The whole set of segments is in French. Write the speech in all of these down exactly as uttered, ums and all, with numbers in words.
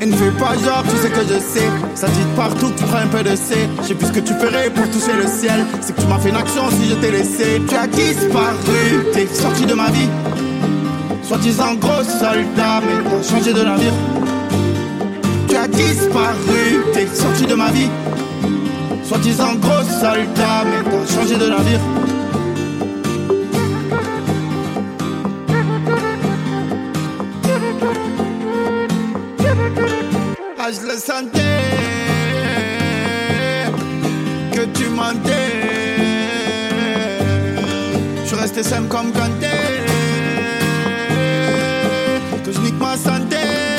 Et ne fais pas genre, tu sais que je sais. Ça dit de partout que tu prends un peu de C. Je sais plus ce que tu ferais pour toucher le ciel. C'est que tu m'as fait une action si je t'ai laissé. Tu as disparu, t'es sorti de ma vie. Soi-disant gros soldat, mais t'as changé de navire. Tu as disparu, t'es sorti de ma vie. Soi-disant gros soldat, mais t'as changé de navire. Ah, je le sentais que tu mentais. Je suis resté simple comme Kanté, que je nique ma santé.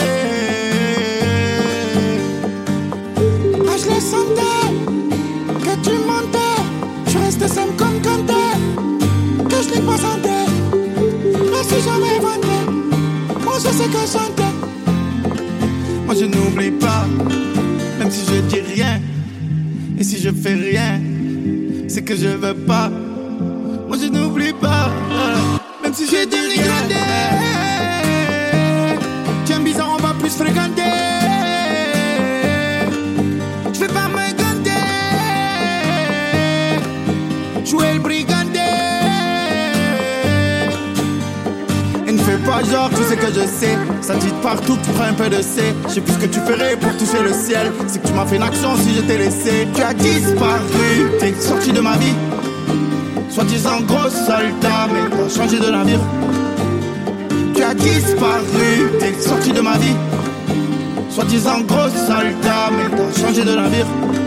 Ah, je le sentais que tu mentais. Je suis resté simple comme Kanté, que je nique ma santé. Mais si jamais vendu, moi je sais que je chantais. Moi je n'oublie pas, même si je dis rien. Et si je fais rien, c'est que je veux pas. Moi je n'oublie pas, même si je dis rien. Tiens bizarre, on va plus fréquenter. Je vais pas me ganter, jouer le brigandé. Et ne fais pas genre, tu sais que je sais. Ça dit de partout que tu prends un peu de C. Je sais plus ce que tu ferais pour toucher le ciel. C'est que tu m'as fait une action si je t'ai laissé. Tu as disparu, t'es sorti de ma vie. Soi-disant gros soldat, mais t'as changé de navire. Tu as disparu, t'es sorti de ma vie. Soi-disant gros soldat, mais t'as changé de navire.